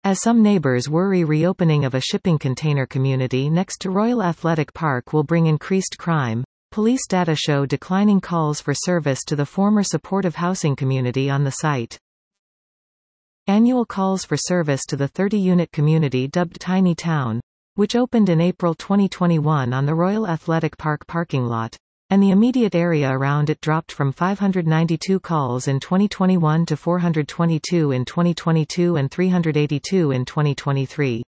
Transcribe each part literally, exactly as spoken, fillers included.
As some neighbors worry reopening of a shipping container community next to Royal Athletic Park will bring increased crime, police data show declining calls for service to the former supportive housing community on the site. Annual calls for service to the thirty-unit community dubbed Tiny Town, which opened in April twenty twenty-one on the Royal Athletic Park parking lot, and the immediate area around it dropped from five hundred ninety-two calls in twenty twenty-one to four hundred twenty-two in twenty twenty-two and three hundred eighty-two in twenty twenty-three.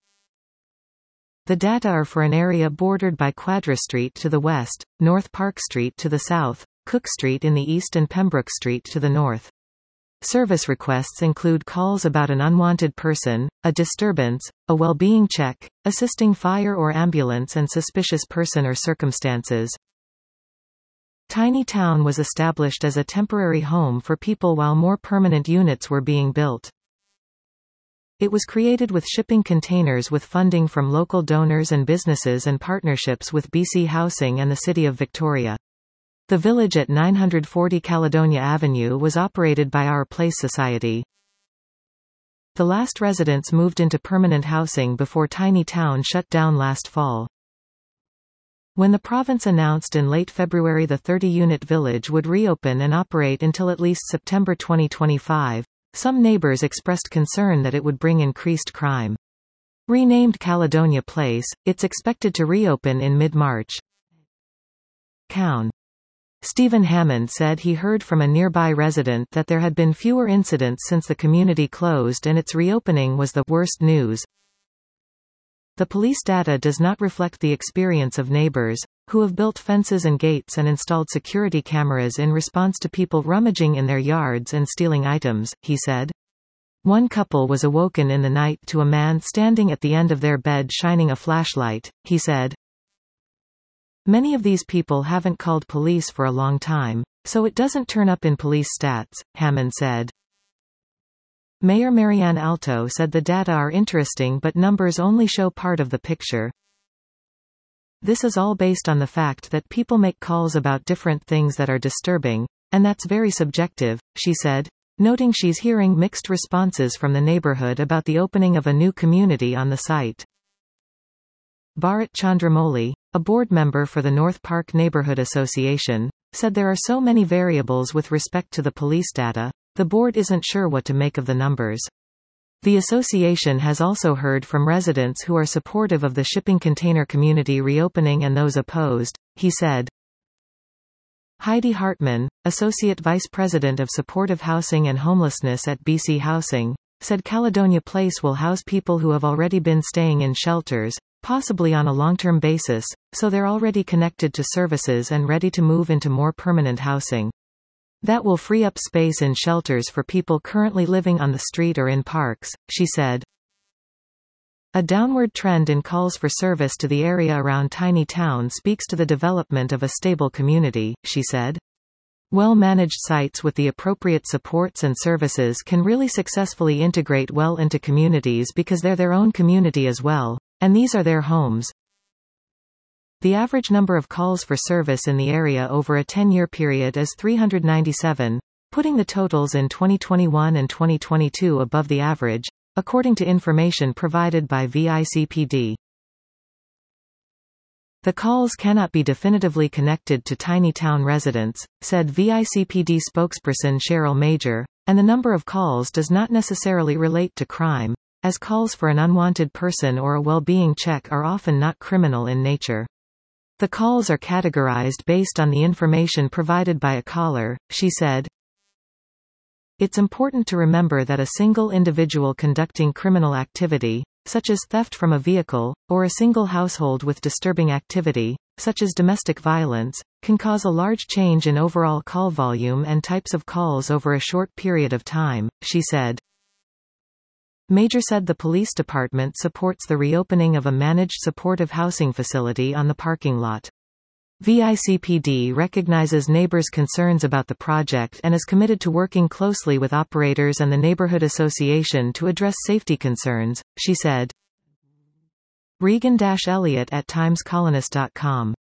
The data are for an area bordered by Quadra Street to the west, North Park Street to the south, Cook Street in the east and Pembroke Street to the north. Service requests include calls about an unwanted person, a disturbance, a well-being check, assisting fire or ambulance and suspicious person or circumstances. Tiny Town was established as a temporary home for people while more permanent units were being built. It was created with shipping containers with funding from local donors and businesses and partnerships with B C Housing and the City of Victoria. The village at nine hundred forty Caledonia Avenue was operated by Our Place Society. The last residents moved into permanent housing before Tiny Town shut down last fall. When the province announced in late February the thirty-unit village would reopen and operate until at least September twenty twenty-five, some neighbours expressed concern that it would bring increased crime. Renamed Caledonia Place, it's expected to reopen in mid-March. Cown. Stephen Hammond said he heard from a nearby resident that there had been fewer incidents since the community closed and its reopening was the worst news. The police data does not reflect the experience of neighbors, who have built fences and gates and installed security cameras in response to people rummaging in their yards and stealing items, he said. One couple was awoken in the night to a man standing at the end of their bed shining a flashlight, he said. Many of these people haven't called police for a long time, so it doesn't turn up in police stats, Hammond said. Mayor Marianne Alto said the data are interesting but numbers only show part of the picture. This is all based on the fact that people make calls about different things that are disturbing, and that's very subjective, she said, noting she's hearing mixed responses from the neighborhood about the opening of a new community on the site. Bharat Chandramouli, a board member for the North Park Neighbourhood Association, said there are so many variables with respect to the police data, the board isn't sure what to make of the numbers. The association has also heard from residents who are supportive of the shipping container community reopening and those opposed, he said. Heidi Hartman, Associate Vice President of Supportive Housing and Homelessness at B C Housing, said Caledonia Place will house people who have already been staying in shelters, possibly on a long-term basis, so they're already connected to services and ready to move into more permanent housing. That will free up space in shelters for people currently living on the street or in parks, she said. A downward trend in calls for service to the area around Tiny Town speaks to the development of a stable community, she said. Well-managed sites with the appropriate supports and services can really successfully integrate well into communities because they're their own community as well, and these are their homes. The average number of calls for service in the area over a ten-year period is three hundred ninety-seven, putting the totals in twenty twenty-one and twenty twenty-two above the average, according to information provided by V I C P D. The calls cannot be definitively connected to Tiny Town residents, said V I C P D spokesperson Cheryl Major, and the number of calls does not necessarily relate to crime, as calls for an unwanted person or a well-being check are often not criminal in nature. The calls are categorized based on the information provided by a caller, she said. It's important to remember that a single individual conducting criminal activity, such as theft from a vehicle, or a single household with disturbing activity, such as domestic violence, can cause a large change in overall call volume and types of calls over a short period of time, she said. Major said the police department supports the reopening of a managed supportive housing facility on the parking lot. V I C P D recognizes neighbors' concerns about the project and is committed to working closely with operators and the neighborhood association to address safety concerns, she said. Regan Elliott at times colonist dot com